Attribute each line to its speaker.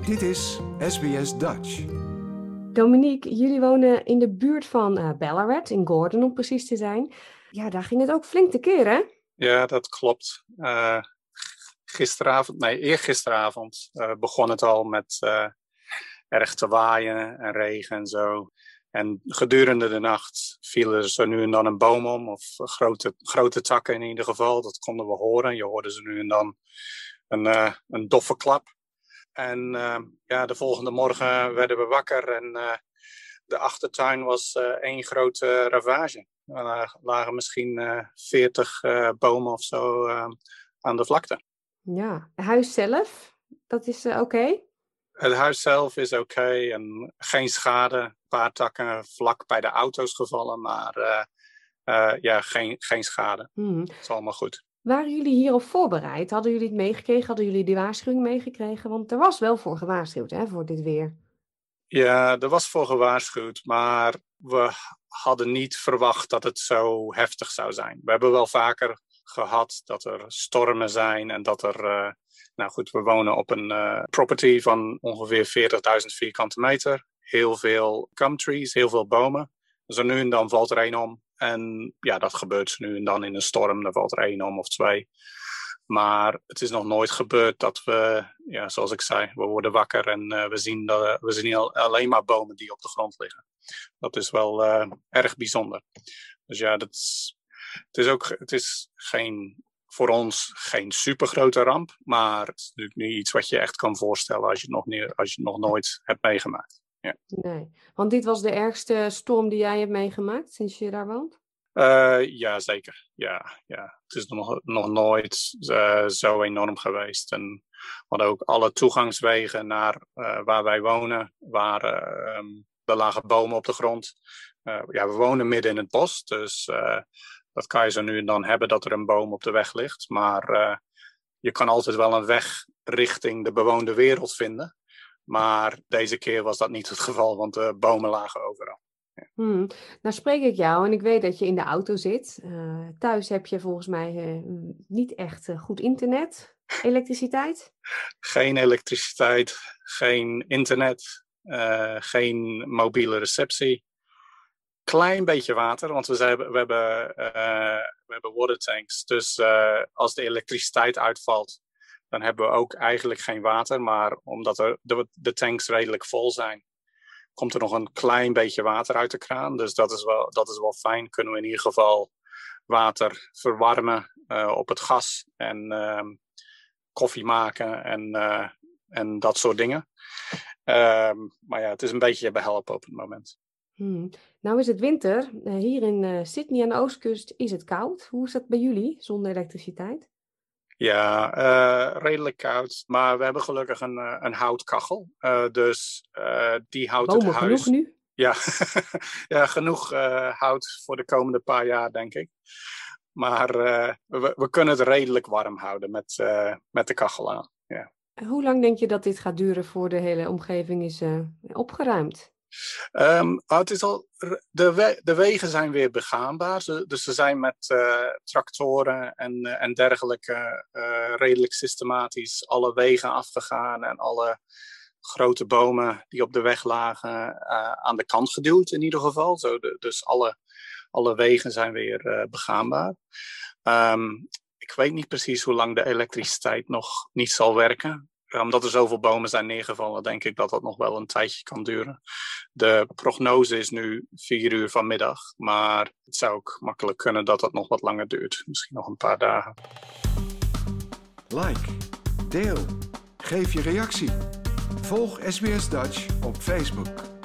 Speaker 1: Dit is SBS Dutch.
Speaker 2: Dominique, jullie wonen in de buurt van Ballarat, in Gordon om precies te zijn. Ja, daar ging het ook flink tekeer, hè?
Speaker 3: Ja, dat klopt. Eergisteravond begon het al met erg te waaien en regen en zo. En gedurende de nacht vielen er zo nu en dan een boom om, of grote takken in ieder geval. Dat konden we horen. Je hoorde ze nu en dan een doffe klap. En de volgende morgen werden we wakker en de achtertuin was één grote ravage. Er lagen misschien 40 bomen of zo aan de vlakte.
Speaker 2: Ja, het huis zelf, dat is oké?
Speaker 3: Het huis zelf is oké en geen schade. Een paar takken vlak bij de auto's gevallen, maar geen schade. Het is allemaal goed.
Speaker 2: Waren jullie hierop voorbereid? Hadden jullie het meegekregen? Hadden jullie die waarschuwing meegekregen? Want er was wel voor gewaarschuwd, hè, voor dit weer.
Speaker 3: Ja, er was voor gewaarschuwd, maar we hadden niet verwacht dat het zo heftig zou zijn. We hebben wel vaker gehad dat er stormen zijn en dat er... we wonen op een property van ongeveer 40.000 vierkante meter. Heel veel gum trees, heel veel bomen. Dus nu en dan valt er één om. En ja, dat gebeurt nu en dan in een storm. Dan valt er één om of twee. Maar het is nog nooit gebeurd dat we, ja, zoals ik zei, we worden wakker en we zien alleen maar bomen die op de grond liggen. Dat is wel erg bijzonder. Dus ja, het is voor ons geen supergrote ramp, maar het is natuurlijk niet iets wat je echt kan voorstellen als je het nog nooit hebt meegemaakt. Ja.
Speaker 2: Nee, want dit was de ergste storm die jij hebt meegemaakt sinds je daar woont?
Speaker 3: Ja, zeker. Ja. Het is nog nooit zo enorm geweest. En we hadden ook alle toegangswegen naar waar wij wonen, er lagen bomen op de grond. We wonen midden in het bos, dus dat kan je zo nu en dan hebben dat er een boom op de weg ligt. Maar je kan altijd wel een weg richting de bewoonde wereld vinden. Maar deze keer was dat niet het geval, want de bomen lagen overal. Ja.
Speaker 2: Nou spreek ik jou en ik weet dat je in de auto zit. Thuis heb je volgens mij niet echt goed internet, elektriciteit?
Speaker 3: Geen elektriciteit, geen internet, geen mobiele receptie. Klein beetje water, want we hebben watertanks. Dus als de elektriciteit uitvalt, dan hebben we ook eigenlijk geen water. Maar omdat de tanks redelijk vol zijn, komt er nog een klein beetje water uit de kraan. Dus dat is wel fijn. Kunnen we in ieder geval water verwarmen op het gas en koffie maken en dat soort dingen. Maar ja, het is een beetje behelpen op het moment.
Speaker 2: Nou is het winter. Hier in Sydney aan de oostkust is het koud. Hoe is dat bij jullie zonder elektriciteit?
Speaker 3: Ja, redelijk koud. Maar we hebben gelukkig een houtkachel. Dus die houdt
Speaker 2: bomen
Speaker 3: het huis.
Speaker 2: Genoeg nu?
Speaker 3: Ja, ja, genoeg hout voor de komende paar jaar, denk ik. Maar we kunnen het redelijk warm houden met de kachel aan. Ja.
Speaker 2: Hoe lang denk je dat dit gaat duren voor de hele omgeving is opgeruimd?
Speaker 3: De wegen zijn weer begaanbaar. Dus ze zijn met tractoren en dergelijke redelijk systematisch alle wegen afgegaan en alle grote bomen die op de weg lagen aan de kant geduwd in ieder geval. Dus alle wegen zijn weer begaanbaar. Ik weet niet precies hoe lang de elektriciteit nog niet zal werken. Omdat er zoveel bomen zijn neergevallen, denk ik dat dat nog wel een tijdje kan duren. De prognose is nu 4:00 vanmiddag, maar het zou ook makkelijk kunnen dat dat nog wat langer duurt. Misschien nog een paar dagen.
Speaker 1: Like, deel, geef je reactie. Volg SBS Dutch op Facebook.